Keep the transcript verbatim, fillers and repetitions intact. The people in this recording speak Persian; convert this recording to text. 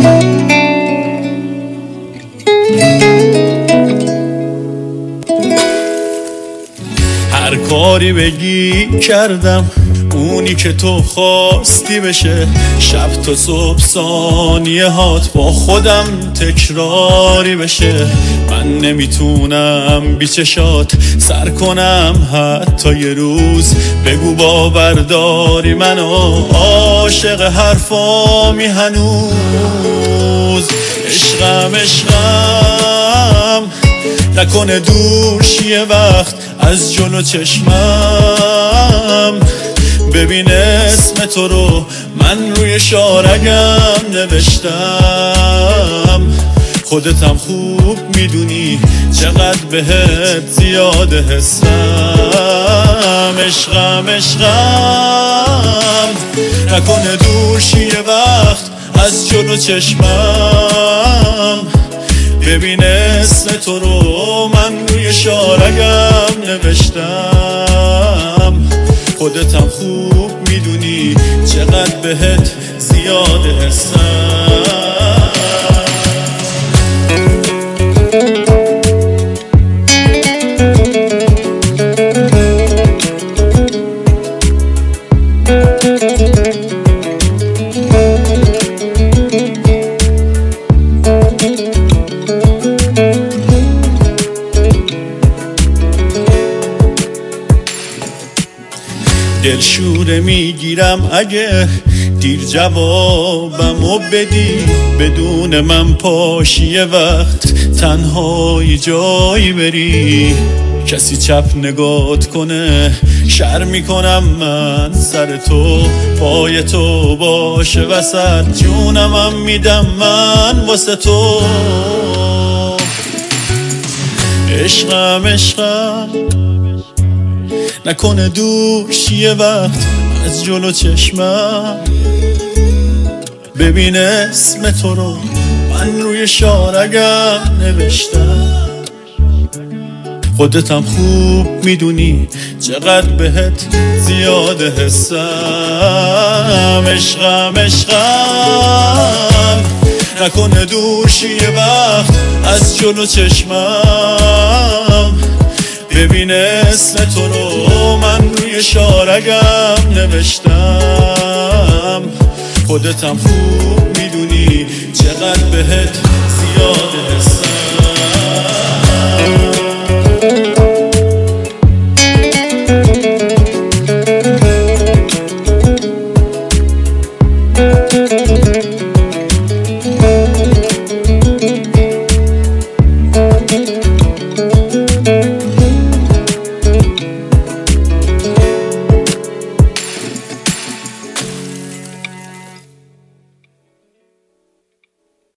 هر کاری بگی کردم، اونی که تو خواستی بشه. شب تا صبح ثانیه هات با خودم تکراری بشه. من نمیتونم بی چشات سر کنم حتی یه روز. بگو باورداری منو عاشق حرفامی هنوز. عشقم عشقم نکنه دور شیه وقت از جلو چشمم. ببین اسم تو رو من روی شارگم نوشتم. خودتم خوب میدونی چقدر بهت زیاده حسم. عشقم عشقم نکنه دور شیه وقت از جلو چشمم. ببین اسم تو رو من روی شارگم نوشتم. خودتم خوب میدونی چقدر بهت زیاده حسم. دلشوره میگیرم اگه دیر جوابمو بدی. بدون من پاشی وقت تنهایی جایی بری. کسی چپ نگات کنه شر میکنم من سر تو. پای تو باشه وسط جونمم میدم من واسه تو. عشقم عشقم نکنه دور شیه وقت از جلو چشمم. ببین اسم تو رو من روی شارگم نوشتم. خودتم خوب میدونی چقدر بهت زیاده حسم. عشقم عشقم نکنه دور شیه وقت از جلو چشمم. ببین اسم تو رو من روی شارگم نوشتم. خودتم خوب میدونی چقدر بهت